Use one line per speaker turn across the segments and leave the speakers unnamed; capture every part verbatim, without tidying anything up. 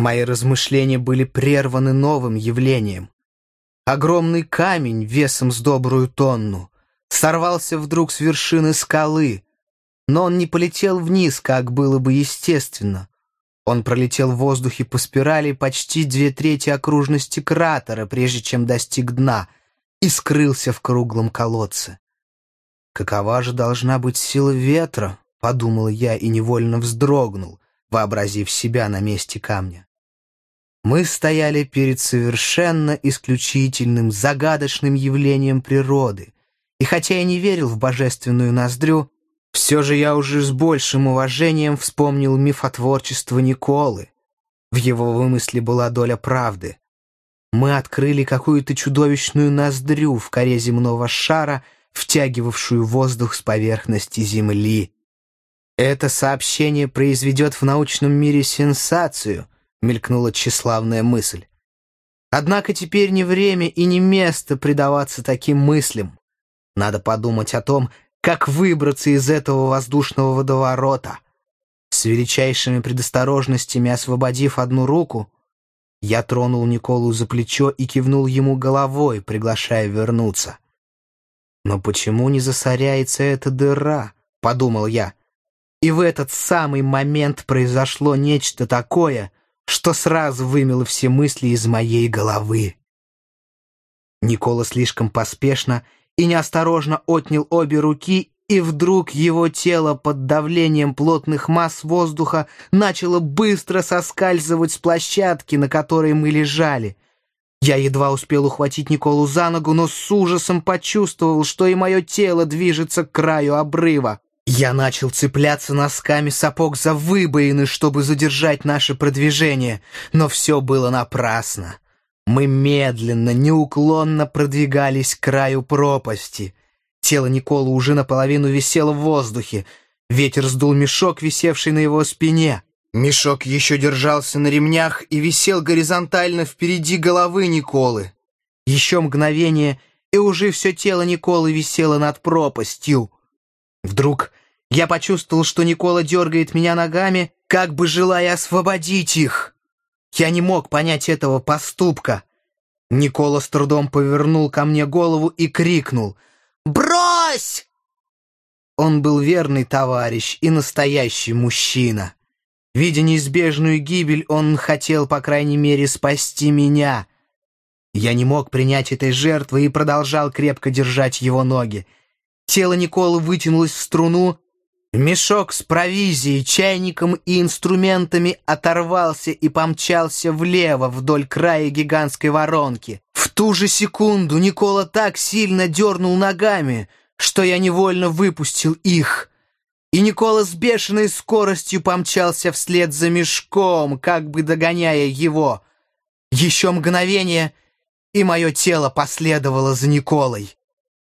Мои размышления были прерваны новым явлением. Огромный камень весом с добрую тонну сорвался вдруг с вершины скалы, но он не полетел вниз, как было бы естественно. Он пролетел в воздухе по спирали почти две трети окружности кратера, прежде чем достиг дна, и скрылся в круглом колодце. «Какова же должна быть сила ветра?» — подумал я и невольно вздрогнул, вообразив себя на месте камня. Мы стояли перед совершенно исключительным, загадочным явлением природы, и хотя я не верил в божественную ноздрю, все же я уже с большим уважением вспомнил мифотворчество Николы. В его вымысле была доля правды. Мы открыли какую-то чудовищную ноздрю в коре земного шара, втягивавшую воздух с поверхности Земли. «Это сообщение произведет в научном мире сенсацию», — мелькнула тщеславная мысль. Однако теперь не время и не место предаваться таким мыслям. Надо подумать о том, как выбраться из этого воздушного водоворота. С величайшими предосторожностями освободив одну руку, я тронул Николу за плечо и кивнул ему головой, приглашая вернуться. «Но почему не засоряется эта дыра?» — подумал я. И в этот самый момент произошло нечто такое, что сразу вымело все мысли из моей головы. Никола слишком поспешно и неосторожно отнял обе руки, и вдруг его тело под давлением плотных масс воздуха начало быстро соскальзывать с площадки, на которой мы лежали. Я едва успел ухватить Николу за ногу, но с ужасом почувствовал, что и мое тело движется к краю обрыва. Я начал цепляться носками сапог за выбоины, чтобы задержать наше продвижение, но все было напрасно. Мы медленно, неуклонно продвигались к краю пропасти. Тело Николы уже наполовину висело в воздухе. Ветер сдул мешок, висевший на его спине. Мешок еще держался на ремнях и висел горизонтально впереди головы Николы. Еще мгновение, и уже все тело Николы висело над пропастью. Вдруг я почувствовал, что Никола дергает меня ногами, как бы желая освободить их. Я не мог понять этого поступка. Никола с трудом повернул ко мне голову и крикнул: «Брось!» Он был верный товарищ и настоящий мужчина. Видя неизбежную гибель, он хотел, по крайней мере, спасти меня. Я не мог принять этой жертвы и продолжал крепко держать его ноги. Тело Николы вытянулось в струну, мешок с провизией, чайником и инструментами оторвался и помчался влево вдоль края гигантской воронки. В ту же секунду Никола так сильно дернул ногами, что я невольно выпустил их. И Никола с бешеной скоростью помчался вслед за мешком, как бы догоняя его. Еще мгновение, и мое тело последовало за Николой.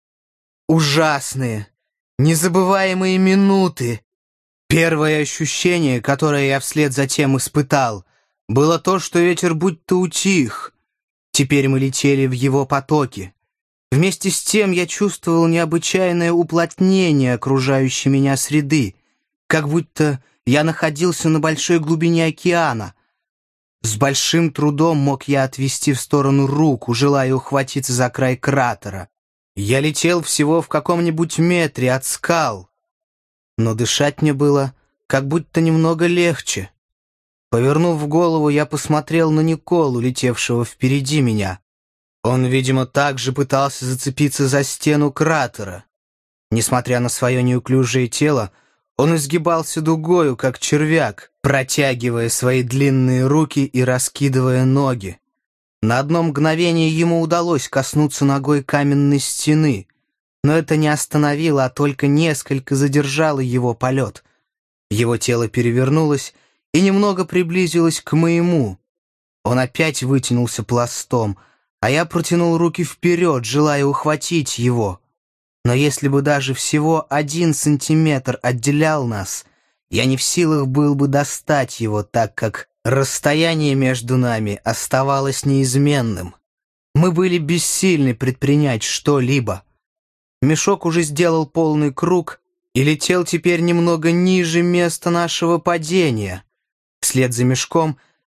Ужасные, незабываемые минуты. Первое ощущение, которое я вслед за тем испытал, было то, что ветер будто утих. Теперь мы летели в его потоке. Вместе с тем я чувствовал необычайное уплотнение окружающей меня среды, как будто я находился на большой глубине океана. С большим трудом мог я отвести в сторону руку, желая ухватиться за край кратера. Я летел всего в каком-нибудь метре от скал, но дышать мне было как будто немного легче. Повернув голову, я посмотрел на Николу, летевшего впереди меня. Он, видимо, также пытался зацепиться за стену кратера. Несмотря на свое неуклюжее тело, он изгибался дугою, как червяк, протягивая свои длинные руки и раскидывая ноги. На одно мгновение ему удалось коснуться ногой каменной стены, но это не остановило, а только несколько задержало его полет. Его тело перевернулось и немного приблизилось к моему. Он опять вытянулся пластом, а я протянул руки вперед, желая ухватить его. Но если бы даже всего один сантиметр отделял нас, я не в силах был бы достать его, так как расстояние между нами оставалось неизменным. Мы были бессильны предпринять что-либо. Мешок уже сделал полный круг и летел теперь немного ниже места нашего падения. Вслед за мешком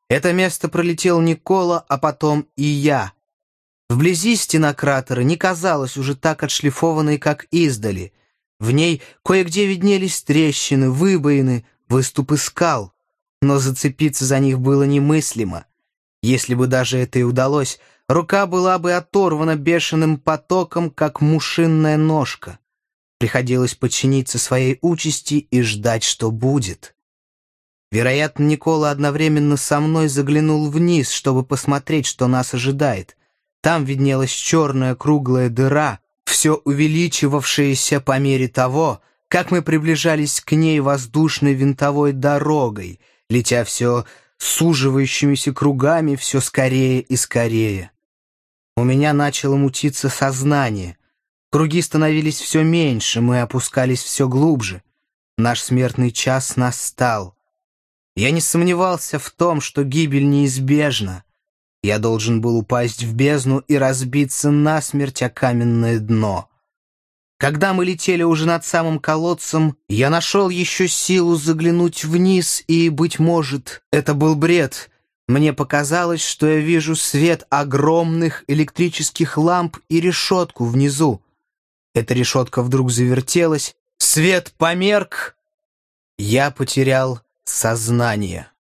Это место пролетел Никола, а потом и я. Вблизи стена кратера не казалась уже так отшлифованной, как издали. В ней кое-где виднелись трещины, выбоины, выступы скал. Но зацепиться за них было немыслимо. Если бы даже это и удалось, рука была бы оторвана бешеным потоком, как мушинная ножка. Приходилось подчиниться своей участи и ждать, что будет. Вероятно, Никола одновременно со мной заглянул вниз, чтобы посмотреть, что нас ожидает. Там виднелась черная круглая дыра, все увеличивавшаяся по мере того, как мы приближались к ней воздушной винтовой дорогой, летя все суживающимися кругами все скорее и скорее. У меня начало мутиться сознание. Круги становились все меньше, мы опускались все глубже. Наш смертный час настал. Я не сомневался в том, что гибель неизбежна. Я должен был упасть в бездну и разбиться насмерть о каменное дно. Когда мы летели уже над самым колодцем, я нашел еще силу заглянуть вниз, и, быть может, это был бред. Мне показалось, что я вижу свет огромных электрических ламп и решетку внизу. Эта решетка вдруг завертелась, свет померк. Я потерял сознание.